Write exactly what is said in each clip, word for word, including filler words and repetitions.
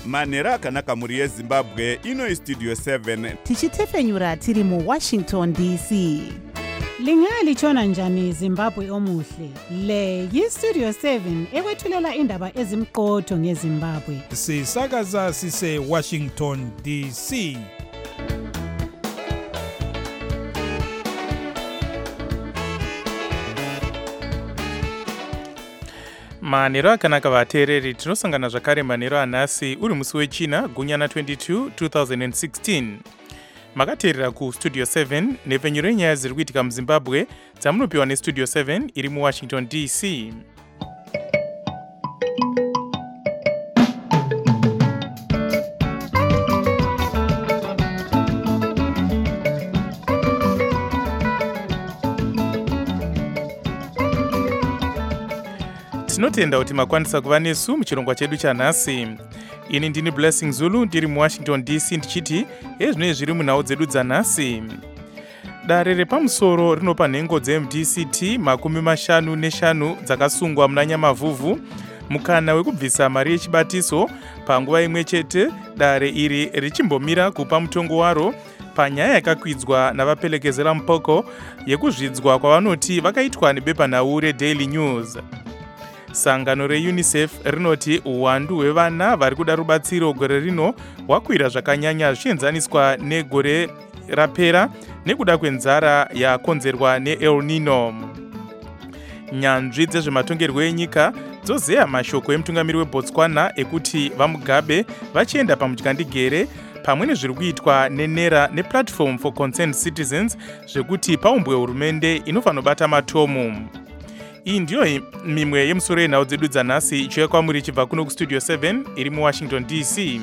manhero akanaka mhuri yezimbabwe. Ino Studio seven tichitefenyura tiri mu Washington D C. Lingalitshona njani Zimbabwe omuhle? Le yi-Studio seven ekwethulela indaba ezimqotho ngeZimbabwe. Sisakaza sise Washington D C. Manhero akanaka vateereri, tinosangana zvakare manhero anhasi uri musi wechina gunyana twenty-two twenty sixteen. Makateerera ku Studio seven nepfenyuro yenyaya dziri kuitika muZimbabwe dzamunopiwa neStudio seven iri muWashington D C. Tinotenda kuti makwanisa kuva nesu muchirongwa chedu chanhasi. Ini ndini Blessing Zulu ndiri muWashington D C ndichiti ezvinenge zviri munhau dzedu dzanhasi. Dare repamusoro rinopa nhengo dzeM D C T makumi mashanu neshanu dzakasungwa muna Nyamavhuvhu mukana wekubvisa mari yechibatiso panguva imwe chete, dare iri richimbomira kupa mutongo waro panyaya yakakwidzwa navapelekezera mupoko yekuzvidzwa kwavanoti vakaitwa nebepanhau reDaily News. Sangano reUNICEF rinoti uwandu hwevana vari kuda rubatsiro gore rino hwakwira zvakanyanya zvichienzaniswa negore rapera nekuda kwenzara yakonzerwa neEl Nino. Nyanzvi dzezvematongerwo enyika dzozeya mashoko emutungamiri weBotswana ekuti vaMugabe vachienda pamutyandegere pamwe nezviri kuitwa nenera nePlatform for Concerned Citizens zvekuti paumbwe hurumende inofanira kubata matomu. Iyi ndiyo mimwe yemusoro yenhau dzedu dzanhasi ichiuya kwamuri ichibva kuno kuStudio seven iri muWashington D C.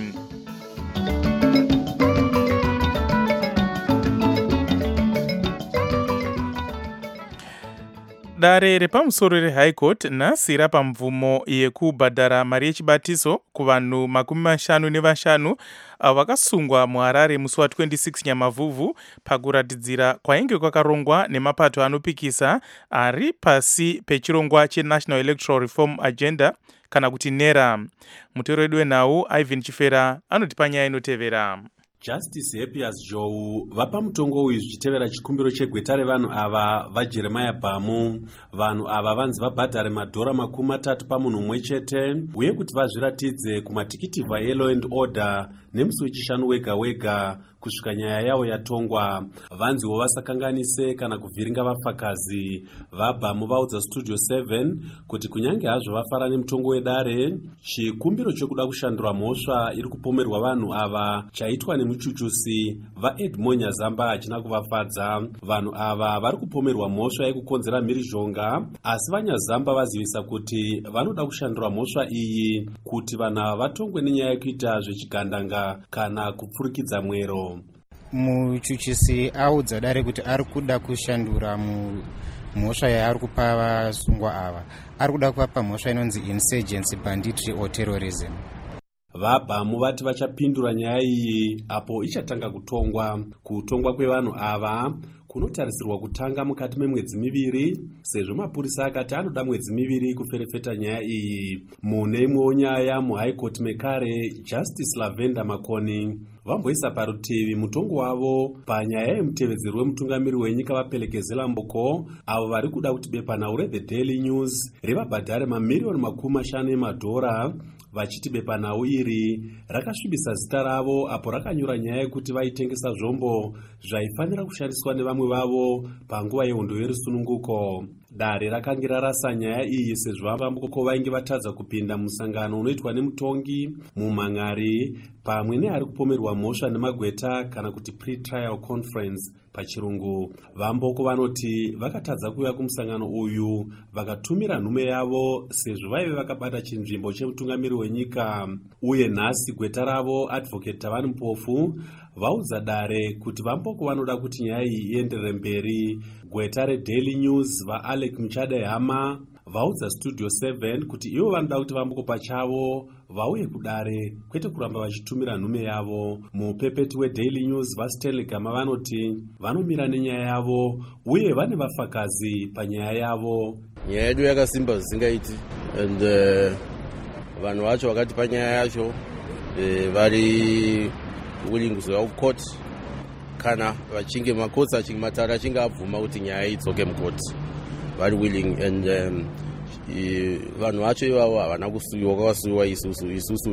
Dare repamusoro reHigh Court nhasi rapa mvumo yekubhadhara mari yechibatiso kuvanhu makumi mashanu nevashanu vakasungwa muHarare musi wa twenty-six Nyamavhuvhu pakuratidzira kwainge kwakarongwa nemapato anopikisa ari pasi pechirongwa cheNational Electoral Reform Agenda kana kuti NERA. Mutoro wedu wenhau Ivan Chifera anoti panyaya inotevera. Justice Happiness Joe vapa mutongo uyu zvichitevera chikumbiro chegweta revanhu ava vaJeremiah Bhamu. Vanhu ava vanzi vabhadhare madhora makumi matatu pamunhu mumwe chete uye kuti vazviratidze kumatikiti vaLaw and Order nemusi wechishanu wega wega kusvika nyaya yavo yatongwa. Vanziwo vasakanganise kana kuvhiringa vafakazi. VaBhamu vaudza Studio seven kuti kunyange hazvo vafara nemutongo wedare, chikumbiro chokuda kushandura mhosva iri kupomerwa vanhu ava chaitwa nemuchuchusi vaEdmond Nyazamba hachina kuvafadza. Vanhu ava vari kupomerwa mhosva yekukonzera mhirizhonga, asi vaNyazamba vazivisa kuti vanoda kushandura mhosva iyi kuti vanhu ava vatongwe nenyaya yekuita zvechigandanga kana kupfurikidza mwero. Muchuchisi audza dare kuti ari kuda kushandura mhosva yaari kupa vasungwa ava. Ari kuda kuvapa mhosva inonzi insurgency, banditry or terrorism. VaBhamu vati vachapindura nyaya iyi apo ichatanga kutongwa. Kutongwa kwevanhu ava kunotarisirwa kutanga mukati memwedzi miviri, sezvo mapurisa akati anoda mwedzi miviri kuferefeta nyaya iyi. Mune imwewo nyaya muHigh Court mekare, Justice Lavender Makoni vamboisa parutivi mutongo wavo panyaya yemutevedzeri wemutungamiri wenyika vapelekezela mboko avo vari kuda kuti bepanhau reThe Daily News rivabhadhare mamiriyoni makumi mashanu emadhora, vachiti bepanhau iri rakasvibisa zita ravo apo rakanyura nyaya yekuti vaitengesa zvombo zvaifanira kushandiswa nevamwe vavo panguva yehondo yerusununguko. Dare rakange rarasa nyaya iyi sezvo vamboko vainge vatadza kupinda musangano unoitwa nemutongi mumhan'ari pamwe neari kupomerwa mhosva nemagweta kana kuti pre-trial conference pachirungu. Vamboko vanoti vakatadza kuuya kumusangano uyu vakatumira nhume yavo sezvo vaive vakabata chinzvimbo chemutungamiri wenyika. Uye nhasi gweta ravo Advocate Tavani Mpofu vaudza dare kuti vamboko vanoda kuti nyaya iyi ienderere mberi. Gweta reDaily News vaAlec Muchade Hama vaudza Studio seven kuti ivo vanoda kuti vamboko pachavo vauye kudare kwete kuramba vachitumira nhume yavo. Mupepeti weDaily News vaStanley Gama vanoti vanomira nenyaya yavo uye vane vafakazi panyaya yavo. Nyaya yedu yakasimba zvisingaiti and uh, vanhu vacho vakati panyaya yacho eh, vari willing kuzoya kucourt kana vachinge makotsi achinge matare achinge abvuma kuti nyaya idzoke mukoti vari willing. And um, vanhu vacho ivavo havana kusuwiwa, kwakasuwiwa isusu isusu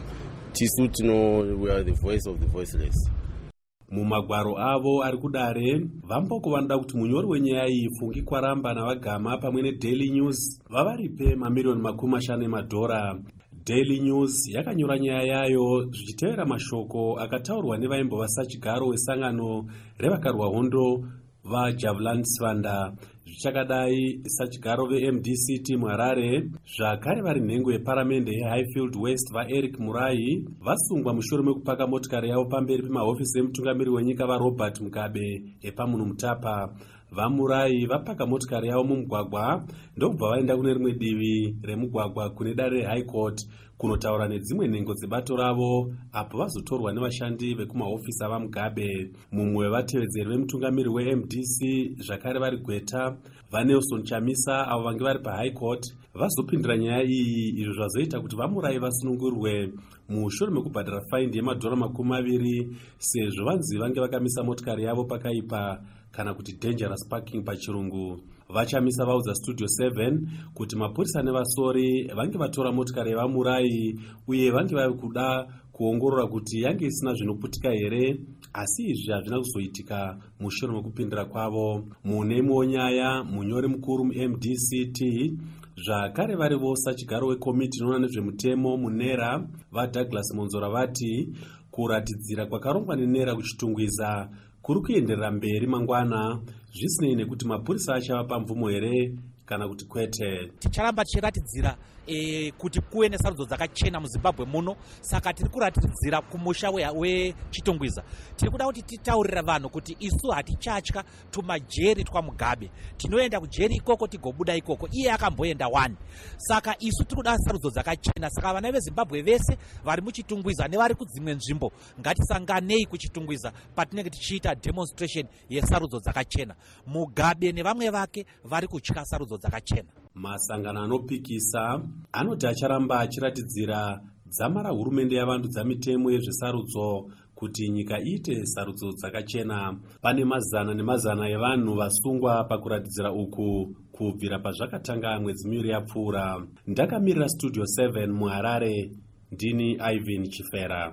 tisu tino we are the voice of the voiceless. Mumagwaro avo ari kudare vamboko vanoda kuti munyori wenyaya iyi Fungi Kwaramba navagama pamwe neDaily News vavaripe mamiliyoni makumi mashanu emadhora. Daily News yakanyora nyaya yayo zvichitevera mashoko akataurwa nevaimbova sachigaro wesangano revakarwa hondo vaJavelin Sivanda. Zvichakadai sachigaro veM D C T muHarare zvakare vari nhengo yeparamende yeHighfield West vaEric Murai vasungwa mushure mekupaka motikari yavo pamberi pemahofisi emutungamiri wenyika vaRobert Mugabe epamunhu Mutapa. VaMurai vapaka motikari yavo mumugwagwa ndokubva vaenda kune rimwe divi remugwagwa kune dare reHigh Court kunotaura nedzimwe nhengo dzebato ravo apo vazotorwa nevashandi vekumahofisi avaMugabe. Mumwe wevatevedzeri vemutungamiri weM D C zvakare vari Gweta vaNelson Chamisa avo vange vari paHigh Court vazopindura nyaya iyi, izvo zvazoita kuti vaMurai vasunungurwe mushure mekubhadhara faindi yemadhora makumi maviri sezvo vanzi vange vakamisa motikari yavo pakaipa kana kuti dangerous parking pachirungu. Vachamisa vaudza Studio seven kuti mapurisa nevasori vange vatora motikari yevaMurai uye vange vari kuda kuongorora kuti yange isina zvinoputika here, asi izvi hazvina kuzoitika mushure mekupindura kwavo. Mune imwewo nyaya munyori mukuru muM D C T zvakare varivo sachigaro wekomiti inoona nezvemutemo munera vaDouglas Monzora vati kuratidzira kwakarongwa nenera kuchitungwiza kuri kuenderera mberi mangwana zvisinei nekuti mapurisa achava pamvumo here kana kuti kwete. Ticharamba tichiratidzira e, kuti kuve nesarudzo dzakachena muZimbabwe muno, saka tiri kuratidzira kumusha wechitungwiza. Tiri kuda kuti titaurira vanhu kuti isu hatichatya tumajeri twaMugabe, tinoenda kujeri ikoko tigobuda ikoko, iye akamboenda one. Saka isu tiri kuda sarudzo dzakachena, saka vana veZimbabwe vese vari muchitungwiza nevari kudzimwe nzvimbo ngatisanganei kuchitungwiza patinenge tichiita demonstration yesarudzo dzakachena. Mugabe nevamwe vake vari kutya sarudzo dzakachena. Masangano anopikisa anoti acharamba achiratidzira dzamara hurumende yavandudza mitemo yezvesarudzo kuti nyika iite sarudzo dzakachena. Pane mazana nemazana evanhu vasungwa pakuratidzira uku kubvira pazvakatanga mwedzi miviri yapfuura. Ndakamirira Studio seven muHarare, ndini Ivan Chifera.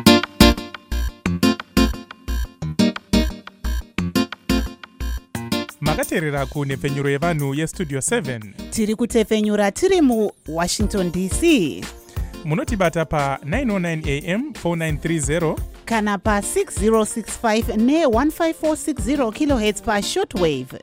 makateerera kunhepfenyuro yevanhu yestudio seven. Tiri kutepfenyura tiri muWashington D C. Munotibata pa nine oh nine A M four nine three zero kana pa six zero six five ne one five four six zero kilohertz pa shortwave.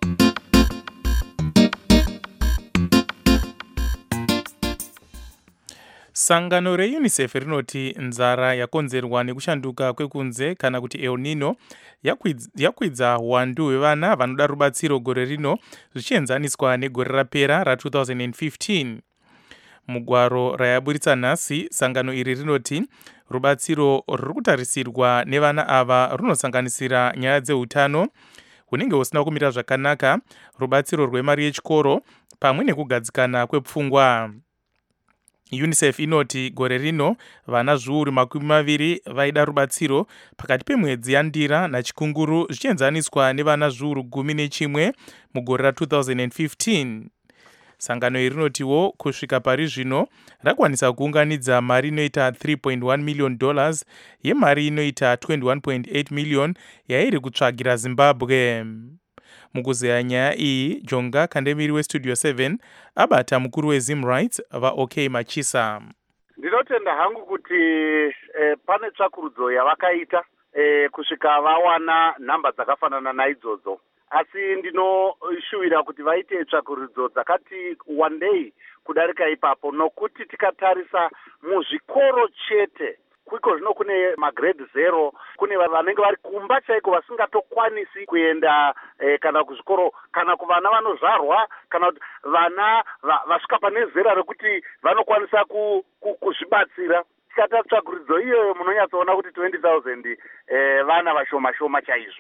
Sangano reUNICEF rinoti nzara yakonzerwa nekushanduka kwekunze kana kuti El Nino yakwidza uwandu hwevana vanoda rubatsiro gore rino zvichienzaniswa negore rapera ra two thousand fifteen. Mugwaro rayaburitsa nhasi, sangano iri rinoti rubatsiro ruri kutarisirwa nevana ava runosanganisira nyaya dzeutano hunenge husina kumira zvakanaka, rubatsiro rwemari yechikoro pamwe nekugadzikana kwepfungwa. UNICEF inoti gore rino vana zviuru makumi maviri vaida rubatsiro pakati pemwedzi yaNdira naChikunguru zvichienzaniswa nevana zviuru gumi nechimwe mugore ra two thousand fifteen. Sangano iri rinotiwo kusvika pari zvino rakwanisa kuunganidza mari inoita three point one million dollars yemari inoita twenty-one point eight million yairi kutsvagira Zimbabwe. Mukuzeya nyaya iyi, Jonga Kandemiri weStudio seven abata mukuru weZim Rights vaOK Machisa. Ndinotenda hangu kuti eh, pane tsvakurudzo yavakaita eh, kusvika vawana nhamba dzakafanana naidzodzo, asi ndinoshuwira kuti vaite tsvakurudzo dzakati wandei kudarika ipapo, nokuti tikatarisa muzvikoro chete kwiko zvino kune magrade zero, kune vanenge vari kumba chaiko vasingatokwanisi kuenda eh, kana kuzvikoro, kana kuvana vanozvarwa, kana vana vasvika pane zera rekuti vanokwanisa ku, ku, kuzvibatsira. Tikata tsvakurudzo iyoyo munonyatsoona kuti twenty thousand eh, vana vashoma shoma chaizvo.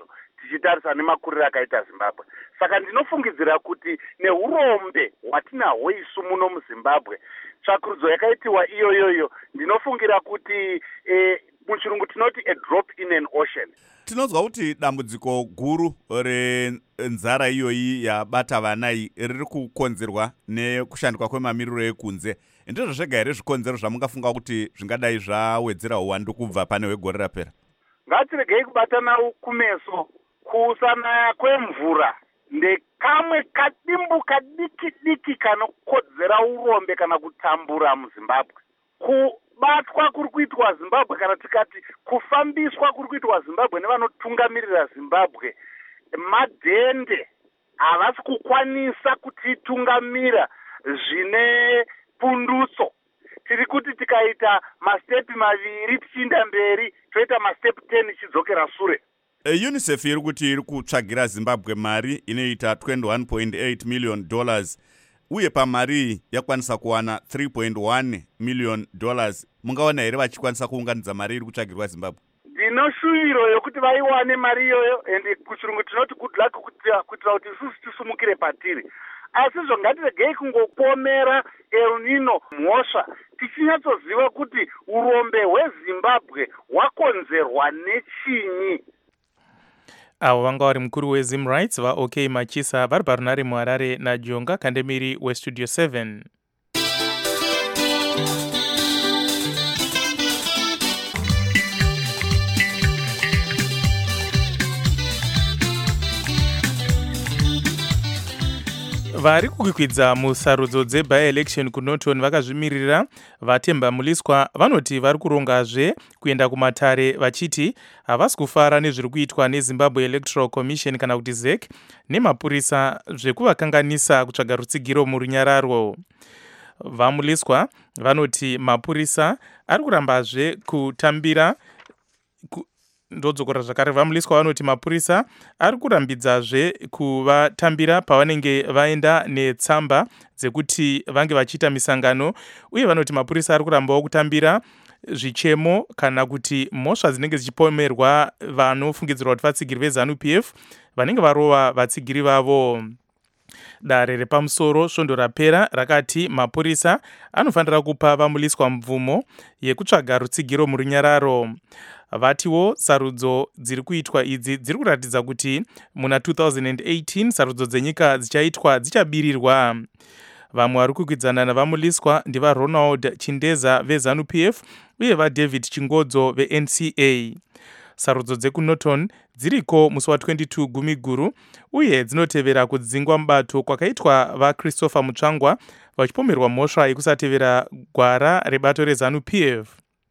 tichitarisa nemakuriro akaita Zimbabwe. Saka ndinofungidzira kuti neurombe hwatinahwo isu muno muZimbabwe, tsvakurudzo yakaitiwa iyoyoyo, ndinofungira kuti eh, muchirungu tinoti a drop in an ocean. Tinozwa kuti dambudziko guru renzara iyoyi yabata vana iyi riri kukonzerwa nekushandikwa kwemamiriro ekunze. Ndizvo zvega here zvikonzero zvamungafunga kuti zvingadai zvawedzera uwandu kubva pane wegore rapera? Ngatiregei kubatana kumeso. Kusanaya kwemvura ndekamwe kadimbu kadiki diki kanokodzera urombe kana kutambura muZimbabwe. Kubatwa kuri kuitwa Zimbabwe, kana tikati kufambiswa kuri kuitwa Zimbabwe nevanotungamirira Zimbabwe, madhende havasi kukwanisa kutitungamira zvine pundutso. Tiri kuti tikaita mastepi maviri tichienda mberi, toita mastepi ten ichidzokera sure. UNICEF iri kuti iri kutsvagira Zimbabwe mari inoita twenty-one point eight million dollars, uye pamari yakwanisa kuwana three point one million dollars. Mungaona here vachikwanisa kuunganidza mari iri kutsvagirwa Zimbabwe? Ndinoshuviro yokuti vaiwane mari iyoyo, ende kuchirungu tinoti good luck kuitira kuti isusu tisumukire patiri. Asi zvo ngatiregei kungopomera El Nino mhosva tichinyatsoziva kuti urombe hweZimbabwe hwakonzerwa nechinyi. Avo vanga vari mukuru weZim Rights vaOK Machisa vari parunare muHarare naJonga Kandemiri weStudio seven. Vari kukwikwidza musarudzo dzebi-election kuNorton vakazvimirira Vatemba Muliswa vanoti vari kurongazve kuenda kumatare vachiti havasi kufara nezviri kuitwa neZimbabwe Electoral Commission kana kuti Z E C nemapurisa zvekuvakanganisa kutsvaga rutsigiro murunyararo. VaMuliswa vanoti mapurisa ari kurambazve kutambira ku ndodzokora zvakare. VaMuliswa vanoti mapurisa ari kurambidzazve kuvatambira pavanenge vaenda netsamba dzekuti vange vachiita misangano, uye vanoti mapurisa ari kurambawo kutambira zvichemo kana kuti mhosva dzinenge dzichipomerwa vanofungidzirwa kuti vatsigiri veZANU P F vanenge varova vatsigiri vavo. Dare repamusoro svondo rapera rakati mapurisa anofanira kupa VaMuliswa mvumo yekutsvaga rutsigiro murunyararo. Vatiwo sarudzo dziri kuitwa idzi dziri kuratidza kuti muna two thousand eighteen sarudzo dzenyika dzichaitwa dzichabirirwa. Vamwe vari kukwidzana navaMuliswa ndiva Ronald Chindeza veZANU P F uye vaDavid Chingodzo veN C A. Sarudzo dzekuNorton dziriko musi wa twenty-two Gumiguru uye dzinotevera kudzingwa mubato kwakaitwa vaChristopher Mutsvangwa vachipomerwa mhosva yekusatevera gwara rebato reZANU P F.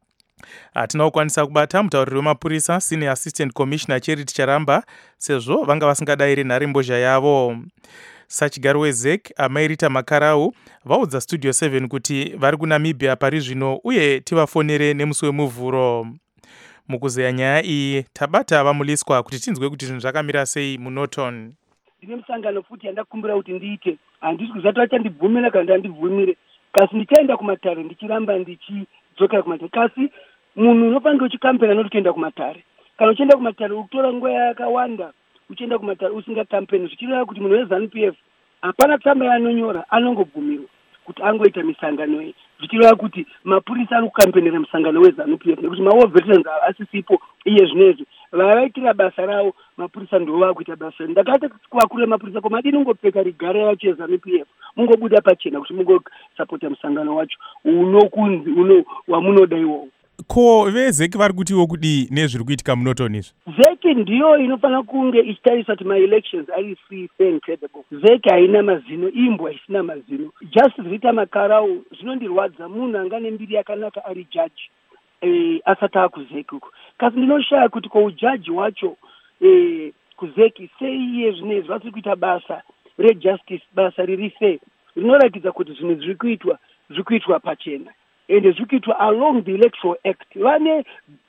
Hatina kukwanisa kubata mutauriri wemapurisa Senior Assistant Commissioner Charity Charamba sezvo vanga vasingadayiri nharembozha yavo. Sachigaro weZ E C Amairita Makarau vaudza Studio seven kuti vari kuNamibia pari zvino uye tivafonere nemusi wemuvhuro. Mukuzeya nyaya iyi tabata VaMuliswa kuti tinzwe kuti zvinhu zvakamira sei muNorton. Ndine musangano futi yandakumbira kuti ndiite, handisi kuzati vachandibvumira kana ndandibvumire, kasi ndichaenda kumatare ndichiramba ndichidzokera kumatare. Kasi munhu unofanira uchikampena noti kuenda kumatare. Kana uchienda kumatare ukutora nguva yakawanda uchienda kumatare usingakampeni, zvichireva kuti munhu weZANU P F hapana tsamba yaanonyora anongobvumirwa kuti angoita misangano iyi, zvichireva kuti mapurisa ari kukampenera musangano weZANU P F nekuti mawo veterans asisipo iye zvinezvi vavaitira basa ravo mapurisa ndo vakuita basa. Ndakati kuvakuru vemapurisa komadini ungopfeka rigara yacho yeZANU P F mungobuda pachena kuti mungosapota musangano wacho unokunzi uno wamunoda iwowo. Ko veZ E C vari kutiwo kudi nezviri kuitika muNorton izvi? Z E C ndiyo inofanira kunge ichitarisa kuti ma-elections ari free, fair and credible. Z E C haina mazino, imbwa isina mazino. Justice Rita Makarau zvinondirwadza munhu anga nembiri yakanaka ari jaji eh, asati akuZ E C uko. Kasi ndinoshaya kuti ko ujaji wacho eh, kuZ E C sei iye zvinezvi vasiri kuita basa rejustice, basa riri fair rinoratidza kuti zvinhu zviri kuitwa zviri kuitwa pachena ende zviri kuitwa along the Electoral Act. Vane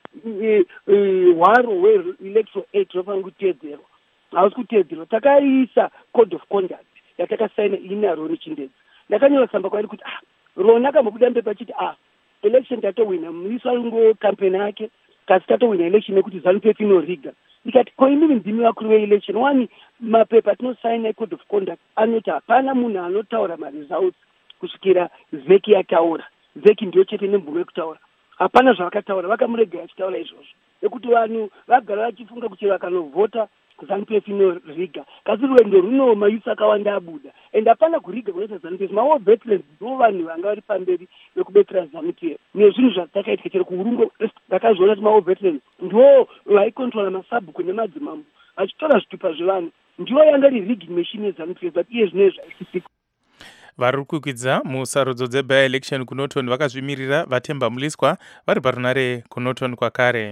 hwaro uh, uh, hweElectoral Act rofanira kuteedzerwa, hausi kuteedzerwa. Takaiisa code of conduct yatakasaina ini naRoni Chindedzi. Ndakanyora tsamba kwairi kuti ah, Roni akambobuda mbepa achiti ah, election tatowina, Muliswa ungokampeni yake, kasi tatowina election nekuti ZANU P F inoriga. ndikati ko inini ndimi vakuru veelection wani mapepa atinosaina ecode of conduct anoti hapana munhu anotaura maresults kusvikira zeki yataura. Zeki ndiyo chete nemvumo yekutaura, hapana zvavakataura, vakamurega achitaura izvozvo, nekuti vanhu vagara vachifunga kuti vakanovhota ZANU-P F inoriga, kasi rwendo runo mayusi akawanda abuda, ende hapana kuriga kunoita ZANU-P F. Mawo veterans ndo vanhu vanga vari pamberi vekubetsera ZANU-P F nezvinhu zvadzakaitwa chero kuurungo. Ndakazoona kuti mawo veterans ndo vaikontrola masabhuku nemadzimambo vachitora zvitupa zvevanhu, ndiyo yanga iri rigging machine yeZANU-P F, but iye zvino zvaisisika. Vari kukwidza musarudzo dzeby election kuNorton vakazvimirira Vatemba Muliswa vari parunare kuNorton kwakare.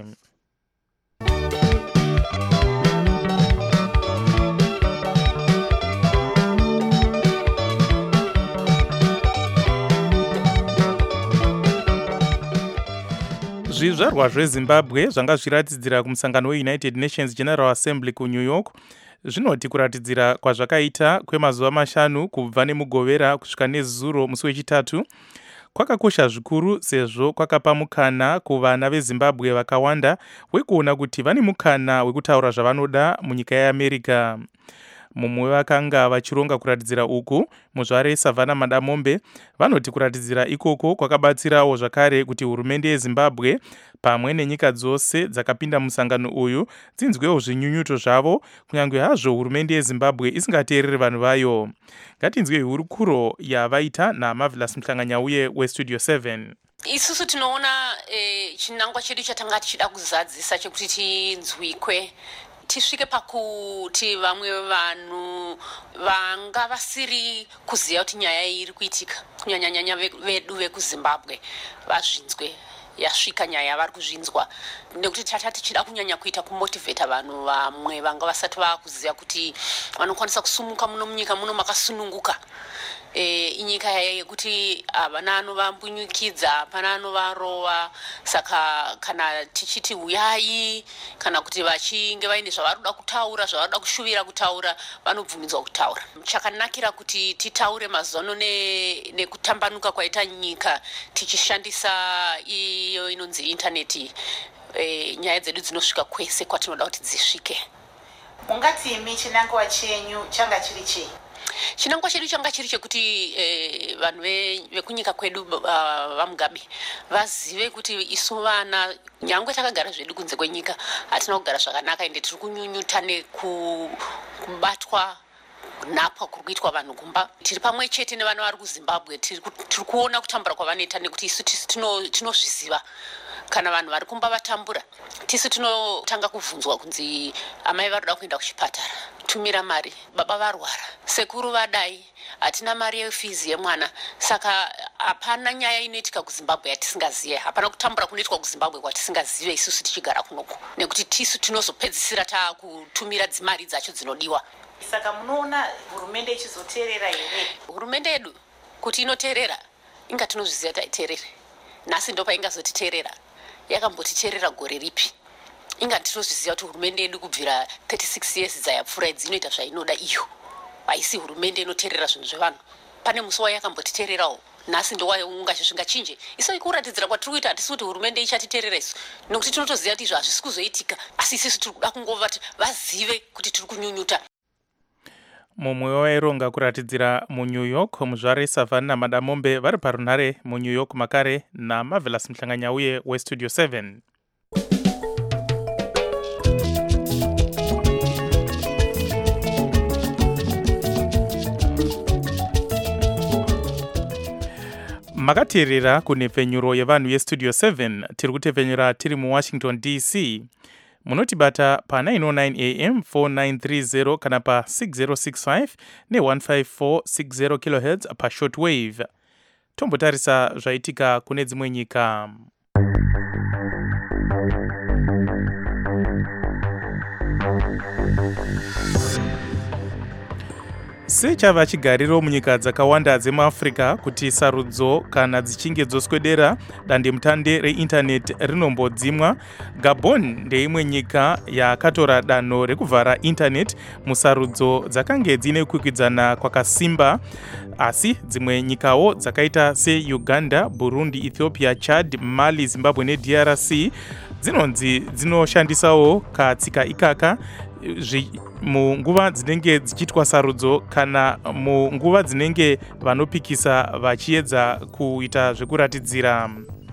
Zvizvarwa zveZimbabwe zvanga zviratidzira kumusangano weUnited Nations General Assembly kuNew York zvinoti kuratidzira kwazvakaita kwemazuva mashanu kubva nemugovera kusvika nezuro musi wechitatu kwakakosha zvikuru sezvo kwakapa mukana kuvana veZimbabwe vakawanda wekuona kuti vane mukana wekutaura zvavanoda munyika yeAmerica. Mumwe vakanga vachironga kuratidzira uku muzvare Savannah Madamombe vanoti kuratidzira ikoko kwakabatsirawo zvakare kuti hurumende yeZimbabwe pamwe nenyika dzose dzakapinda musangano uyu dzinzwewo zvinyunyuto zvavo kunyange hazvo hurumende yeZimbabwe isingateereri vanhu vayo. Ngatinzwe hurukuro yavaita naMarvelous Mhlanganyauye weStudio seven. Isusu tinoona eh, chinangwa chedu chatanga tichida kuzadzisa chekuti tinzwikwe tisvike pakuti vamwe vanhu vanga vasiri kuziva kuti nyaya iri kuitika kunyanyanyanya vedu vekuZimbabwe vazvinzwe yasvika nyaya yavari kuzvinzwa, nekuti tata tichida kunyanya kuita kumotivheta vanhu vamwe vanga vasati vakuziva kuti vanokwanisa kusumuka muno munyika muno makasununguka. E, inyika yekuti havana anovambunyikidza, hapana anovarova. Saka kana tichiti huyai, kana kuti vachinge vaine zvavari kuda kutaura, zvavari kuda kushuvira kutaura, vanobvumidzwa kutaura. Chakanakira kuti titaure mazono nekutambanuka kwaita nyika tichishandisa iyo inonzi intaneti, e, nyaya dzedu dzinosvika kwese kwatinoda kuti dzisvike. Mungati imi chinangwa chenyu changa chiri chii? Chinangwa chedu changa chiri chekuti eh, vanhu vekunyika kwedu uh, vamugabe vazive kuti isu vana nyangwe takagara zvedu kunze kwenyika hatina kugara zvakanaka, ende tiri kunyunyuta nekubatwa napwa kuri kuitwa vanhu kumba. Tiri pamwe chete nevana vari kuZimbabwe, tiri kuona kutambura kwavanoita nekuti isu tinozviziva. Kana vanhu vari kumba vatambura, tisu tinotanga kubvunzwa kunzi amai vari kuda kuenda kuchipatara, tumira mari, baba varwara, sekuru vadai, hatina mari yefizi yemwana. Saka hapana nyaya inoitika kuZimbabwe yatisingazive, hapana kutambura kunoitwa kuZimbabwe kwatisingazive isusu tichigara kunoku, nekuti tisu tinozopedzisira takutumira dzimari dzacho dzinodiwa. Saka munoona hurumende ichizoteerera here? Hurumende yedu kuti inoteerera inga tinozviziva taiteerere, nhasi ndo paingazotiteerera. Yakambotiteerera gore ripi? Inga tinozviziva kuti hurumende yedu kubvira thirty-six years dzayapfuura dzinoita zvainoda iyo. Haisi hurumende inoteerera zvinhu zvevanhu. Pane musi wayakambotiteererawo, nhasi ndo ungazvisvinga chinje. Isu ikuratidzira kwatiri kuita hatisi kuti hurumende ichatiteerera isu, nokuti tinotoziva kuti izvo hazvisi kuzoitika, asi isusu tiri kuda kungova vazive kuti tiri kunyunyuta. Mumwe waironga kuratidzira muNew York muzvare Savannah Madamombe vari parunare muNew York makare naMarvelous Mhlanganyauye weStudio seven. Makateerera kunhepfenyuro yevanhu yeStudio seven, tiri kutepfenyura tiri muWashington D C. Munotibata pa nine oh nine A M four nine three zero kana pa six zero six five ne one five four six zero kilohertz pa shortwave. Tombotarisa zvaitika kune dzimwe nyika. Sechava chigariro munyika dzakawanda dzemuAfrica kuti sarudzo kana dzichinge dzoswedera dandemutande reinternet rinombodzimwa, Gabon ndeimwe nyika yakatora danho rekuvhara internet musarudzo dzakange dzine kukwikwidzana kwakasimba. Asi dzimwe nyikawo dzakaita seUganda, Burundi, Ethiopia, Chad, Mali, Zimbabwe neD R C dzinonzi dzinoshandisawo katsika ikaka munguva dzinenge dzichiitwa sarudzo kana munguva dzinenge vanopikisa vachiedza kuita zvekuratidzira.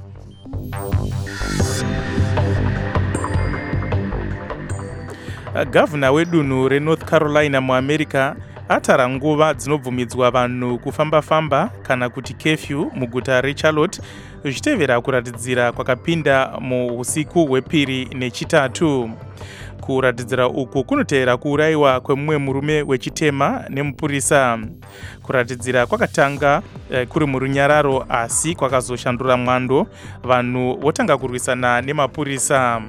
Gavana wedunhu reNorth Carolina muAmerica atara nguva dzinobvumidzwa vanhu kufamba-famba kana kuti curfew muguta reCharlotte zvichitevera kuratidzira kwakapinda muusiku hwepiri nechitatu. Kuratidzira uku kunotevera kuurayiwa kwemumwe murume wechitema nemupurisa. Kuratidzira kwakatanga eh, kuri murunyararo asi kwakazoshandura mwando, vanhu votanga kurwisana nemapurisa.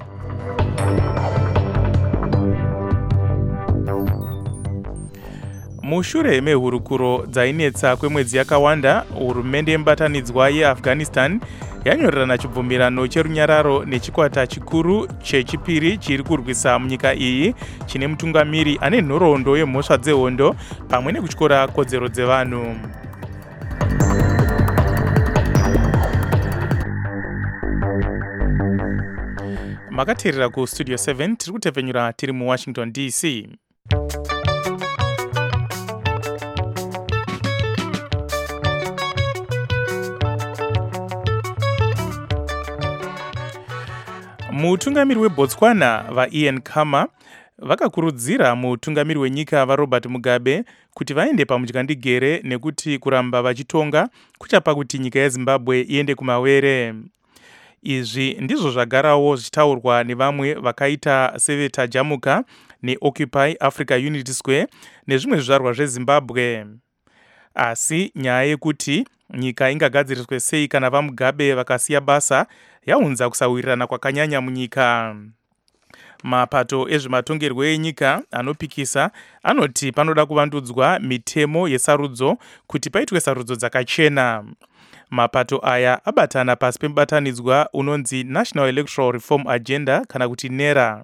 Mushure mehurukuro dzainetsa kwemwedzi yakawanda, hurumende mubatanidzwa yeAfghanistan yanyorerana chibvumirano cherunyararo nechikwata chikuru chechipiri chiri kurwisa munyika iyi chine mutungamiri ane nhoroondo yemhosva dzehondo pamwe nekutyora kodzero dzevanhu. Makateerera kustudio seven, tiri kutepfenyura tiri muWashington D C. Mutungamiri weBotswana vaIan Khama vakakurudzira mutungamiri wenyika vaRobert Mugabe kuti vaende pamutyandegere nekuti kuramba vachitonga kuchapa kuti nyika yeZimbabwe iende kumawere. Izvi ndizvo zvagarawo zvichitaurwa nevamwe vakaita Seveta Jamuka neOccupy Africa Unity Square nezvimwe zvizvarwa zveZimbabwe. Asi nyaya yekuti nyika ingagadziriswe sei kana vaMugabe vakasiya basa yaunza kusawirirana kwakanyanya munyika. Mapato ezvematongerwo enyika anopikisa anoti panoda kuvandudzwa mitemo yesarudzo kuti paitwe sarudzo dzakachena. Mapato aya abatana pasi pemubatanidzwa unonzi National Electoral Reform Agenda kana kuti NERA.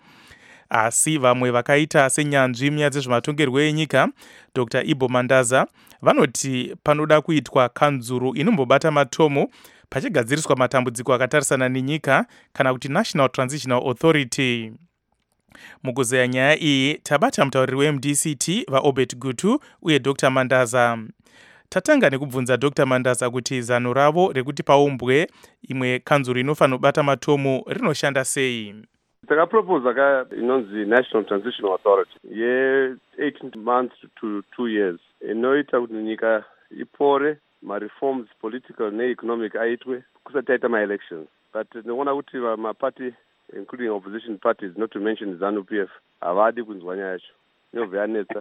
Asi vamwe vakaita senyanzvi munyaya dzezvematongerwo enyika, Doctor Ibo Mandaza, vanoti panoda kuitwa kanzuru inombobata matomo pachigadziriswa matambudziko akatarisana nenyika kana kuti National Transitional Authority. Mukuzeya nyaya iyi tabata mutauriri weM D C T vaObert Gutu uye Doctor Mandaza. Tatanga nekubvunza Doctor Mandaza kuti zano ravo rekuti paumbwe imwe kanzuru inofanira kubata matomo rinoshanda sei. Takaproposa ka inonzi National Transitional Authority ye eighteen months to two years inoita kuti nyika ipore ma-reforms political ne-economic aitwe kusati taita ma-elections. But ndinoona kuti mapati including opposition parties, not to mention ZANU-P F, havadi kunzwa nyaya yacho. Inobva yanetsa.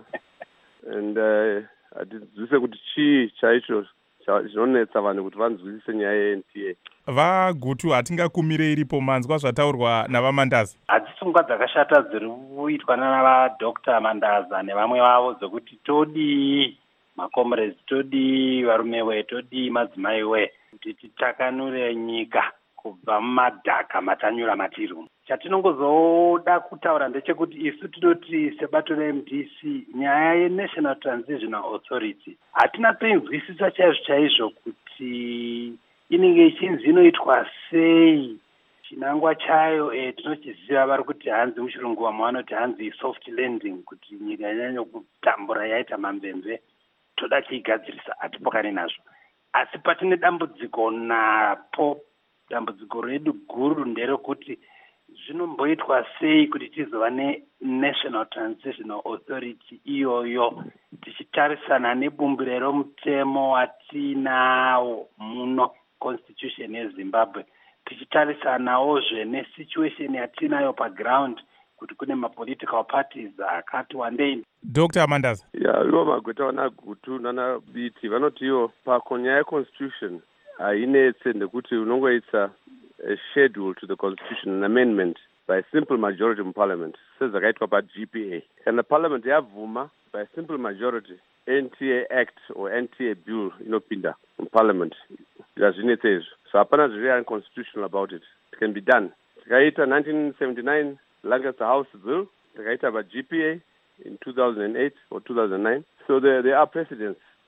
And hatizwise kuti chii chaicho chinonetsa vanhu kuti vanzwisise nyaya ye-N T A. VaGutu hatingakumire iripo manzwa zvataurwa navaMandaza. Hadzisi pfungwa dzakashata dziri kuitwa navadoctor Mandaza nevamwe vavo dzokuti todii makomrades, todii varume we, todii madzimai we, kuti titakanure nyika kubva mumadhaka matanyura matiri. Chatinongozoda kutaura ndechekuti isu tinoti sebato reM D C nyaya yeNational Transitional Authority hatina kuinzwisisa chaizvo chaizvo kuti inenge ichinzi inoitwa sei. Chinangwa chayo e, tinochiziva vari kuti hanzi muchirungu wamwe vanoti hanzi soft landing, kuti nyika yanyanya kutambura yaita mamvemve toda kuigadzirisa, hatipokani nazvo. Asi patine dambudziko napo, dambudziko redu guru nderekuti zvinomboitwa sei kuti tizova neNational Transitional Authority iyoyo tichitarisana nebumbiro romutemo watinawo muno constitution yeZimbabwe, tichitarisanawozve nesituation yatinayo paground kuti kune mapolitical parties akati wandei. Doctor Mandaza. Ya, ivo magweta wana Gutu nana biti vanoti ivo pakonyaya constitution hainetse ndekuti unongoitsa a schedule to the constitution, an amendment by simple majority in parliament, sezakaitwa paG P A. Kana parliament yabvuma by simple majority N T A Act or N T A bill inopinda in parliament. Yazvinetse izvo. So hapana zviri unconstitutional about it. It can be done. Takaita nineteen seventy-nine Lancaster House bill, takaita paG P A in two thousand eight or two thousand nine. So there, there are precedents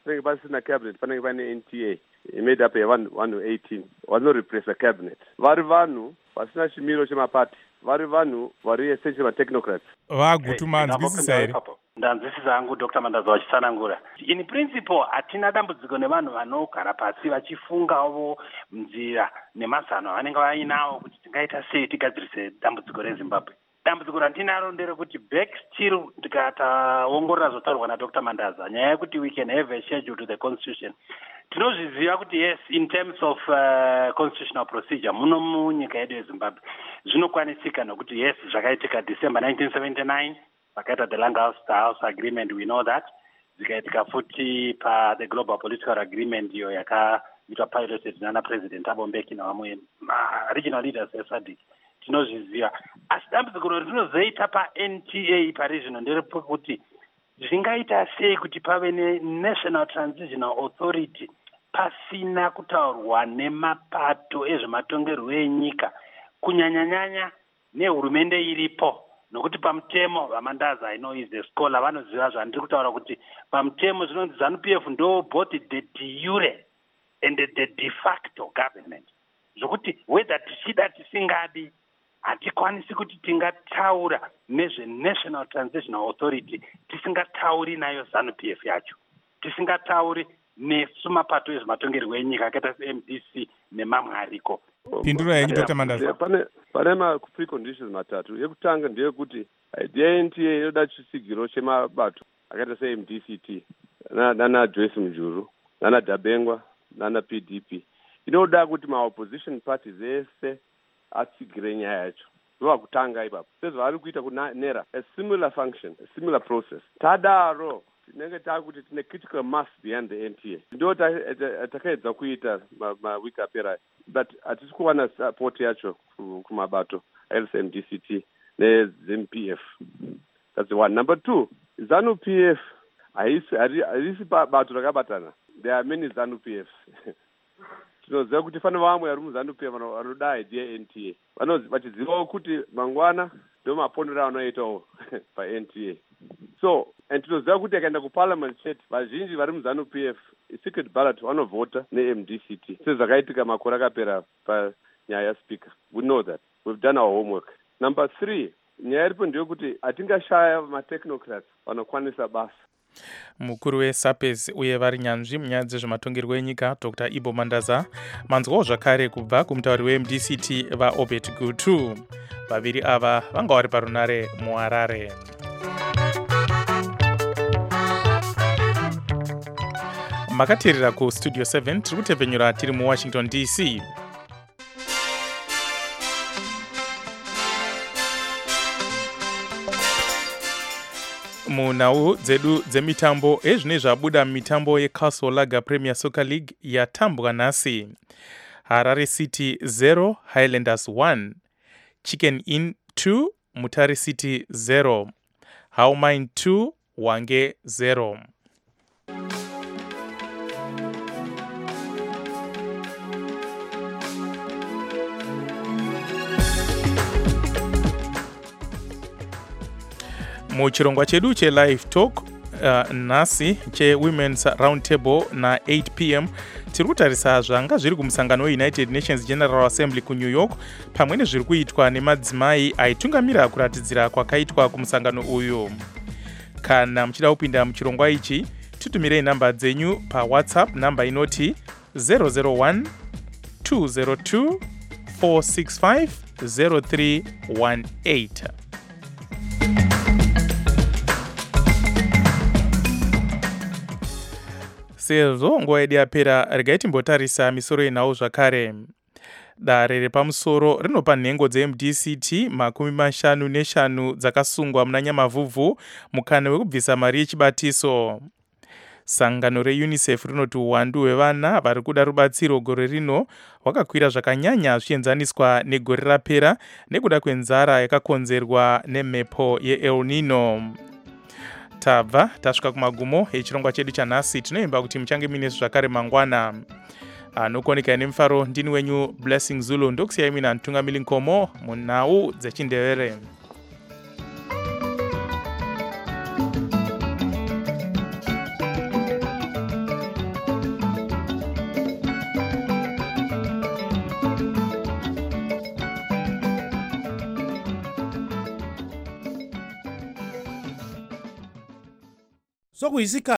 panenge pasina cabinet panenge pane N T A made up yevanhu eighteen vanoreplace cabinet. Vari vanhu vasina chimiro chemapati, vari vanhu vari essentially matechnocrats. Vagutu manzwisisa here? Ndanzwisisa hangu Doctor Mandaza vachitsanangura. In principle hatina dambudziko nevanhu vanogara pasi vachifungawo nzira nemazano vanenge vainawo kuti tingaita sei tigadzirise dambudziko reZimbabwe. Dambudziko ratinaro nderekuti back still tikataongorora zvotaurwa naDoctor Mandaza nyaya yekuti we can have a schedule to the constitution. Tinozviziva kuti yes, in terms of uh, constitutional procedure muno munyika yedu yeZimbabwe zvinokwanisika nokuti yes zvakaitika December nineteen seventy-nine pakaita the Lange House Agreement, we know that. Zikaitika futi pa the Global Political Agreement iyo yakaitwa piloted nana President Thabo Mbeki navamwe regional leaders e S A D C. Tinozviziva. Asi dambudziko rinozoita pa N T A pa regional nderepekuti zvingaita sei kuti pave ne-National Transitional Authority pasina kutaurwa nemapato ezvematongerwo enyika kunyanyanyanya nehurumende iripo. Nokuti pamutemo vaMandaza, I know is the scholar, vanoziva zvandiri kutaura kuti pamutemo zvinonzi ZANU P F ndo both the de jure and the de facto government. Zvokuti whether tichida tisingadi hatikwanisi kuti tingataura nezve-National Transitional Authority tisingatauri nayo ZANU P F yacho, tisingatauri nesumapato ezvematongerwo enyika akaita se-M D C nemamwe ariko. Pindura yenyu Doctor Mandaza. Pane pane ma preconditions matatu. Yekutanga ndeyekuti idea N T A inoda chisigiro chemabato akaita se-M D C T nana Joyce Mujuru nana Dabengwa nana P D P. Inoda kuti ma-opposition parties ese atsigire nyaya yacho. Ndova kutanga ipapo. Sezvo vari kuita kunera a similar function, a similar process. Tadaro tinenge takuti tine critical mass behind the N T A. Ndo takaedza kuita mawiki apera, but hatisi kuwana support yacho kumabato L C M D C T ne-ZANU P F. That's one. Number two, ZANU P F haisi bato rakabatana. There are many ZANU P Fs. Tinoziva kuti fane vamwe vari muZANU P F vanoda idea N T A. Vachizivawo kuti mangwana ndo mapondero anoitawo pa N T A. So, and tinoziva kuti akaenda kuparliament chete vazhinji vari muZANU P F secret ballot vanovhota ne-M D C T. Sezvakaitika makore akapera panyaya yaSpeaker. We know that. We've done our homework. Number three, nyaya iripo ndeyekuti hatingashaya matechnocrats vanokwanisa basa. Mukuru weSAPES uye vari nyanzvi munyaya dzezvematongerwo enyika Doctor Ibo Mandaza manzwawo zvakare kubva kumutauri we-M D C T vaObert Gutu. Vaviri ava vanga vari parunare muHarare. Makateerera kustudio seven tiri kutepfenyura tiri muWashington D C. Munhau dzedu dzemitambo ezvine zvabuda mitambo yeCastle Lager Premier Soccer League yatambwa nhasi. Harare City zero Highlanders one, Chicken Inn two Mutare City zero, Howmine two Wange zero. Muchirongwa chedu che live talk uh, nhasi che women's round table na eight p m tiri kutarisa zvanga zviri kumusangano weUnited Nations General Assembly kuNew York pamwe nezviri kuitwa nemadzimai aitungamira kuratidzira kwakaitwa kumusangano uyu. Kana muchida kupinda muchirongwa ichi tutumirei namba dzenyu paWhatsApp namba inoti zero zero one two zero two four six five zero three one eight. Sezvo nguva yedu yapera, regai timbotarisa misoro yenhau zvakare. Dare repamusoro rinopa nhengo dze-M D C T makumi mashanu neshanu dzakasungwa muna Nyamavhuvhu mukana wekubvisa mari yechibatiso. Sangano reUNICEF rinoti uwandu hwevana vari kuda rubatsiro gore rino hwakakwira zvakanyanya zvichienzaniswa negore rapera nekuda kwenzara yakakonzerwa nemhepo yeEl Nino. Tabva tasvika kumagumo echirongwa chedu chanhasi. Tinoimba kuti muchange mine zvakare mangwana. Anokoneka nemufaro ndini wenyu Blessing Zulu ndokusiyai mina Ntungamili Nkomo munhau dzeChindevere. sokuyisikhathi